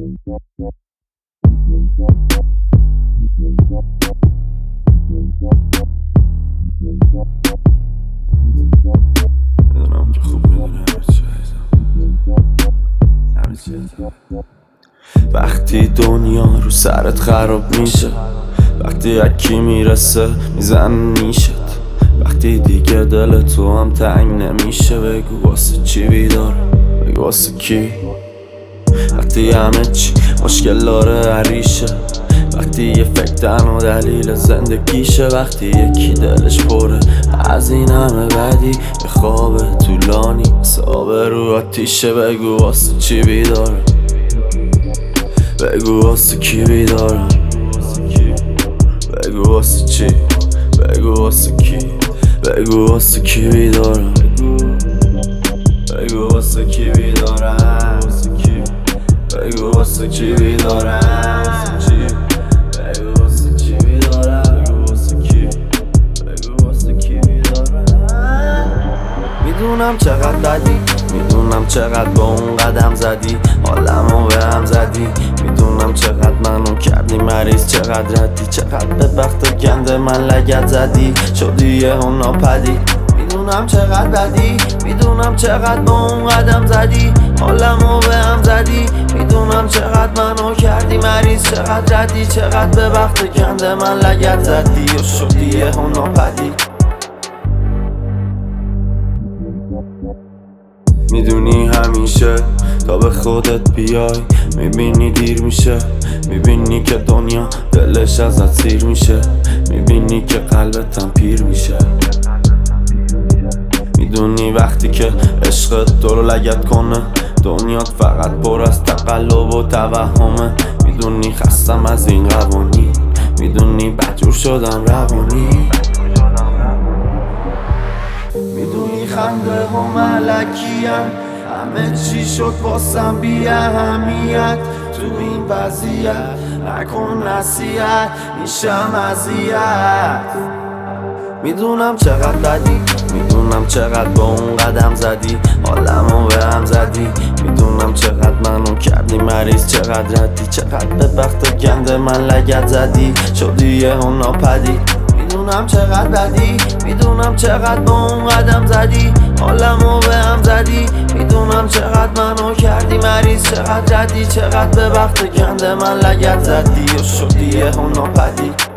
میدونم که خوب میدونی همه چی وقتی دنیا رو سرت خراب میشه، وقتی یکی میرسه میزن نیشت، وقتی دیگه دل تو هم تنگ نمیشه، بگو واسه چی بیداره، بگو واسه کی. وقتی همه چی مشکل داره عریشه، وقتی یه فکر تنها دلیل زندگیشه، وقتی یکی دلش پره از این همه بدی، یه خواب طولانی حساب رو آتیشه، بگو واسه چی بیداره، بگو واسه کی بیدارم، بگو واسه چی، بگو واسه کی، بگو واسه کی بیدارم، بگو واسه کی بیدارم، بگو واسه کی بیدارم، بگو واسه کی بیدارم، بگو واسه کی بیدارم. میدونم چقدر بدی، میدونم چقدر با اون قدم زدی، حالمو به هم زدی، میدونم چقدر منو کردی مریض، چقدر ردی، چقدر به بخت گنده من لگت زدی، شدی یه هون ناپدی. میدونم چقدر بدی، میدونم چقدر با اون قدم زدی، حالمو به هم زدی، میدونم چقدر منو کردی مریض، چقدر ردی، چقدر به بخت گنده من لگت زدی و شدی یه هون ناپدی. میدونی همیشه تا به خودت بیای میبینی دیر میشه، میبینی که دنیا دلش ازت سیر میشه، میبینی که قلبت هم پیر میشه. میدونی وقتی که عشقت تو رو لگت کنه، دنیات فقط پر از تقلب و توهمه، میدونی خستم از این قوانین، میدونی بدجور شدم روانی، میدونی خنده و ملکیم، همه چی شد واسم بی اهمیت، تو این وضعیت نکن نصیحت، میشم اذیت. میدونم چقدر بدی، میدونم چقدر با اون قدم زدی، حالمو به هم زدی، میدونم چقدر منو کردی مریض، چقدر ردی، چقدر به بخت گنده من لگت زدی، شدی یه هون ناپدی. میدونم چقدر بدی، میدونم چقدر با اون قدم زدی، حالمو به هم زدی، میدونم چقدر منو کردی مریض، چقدر ردی، چقدر به بخت گنده من لگت زدی و شدی یه هون ناپدی.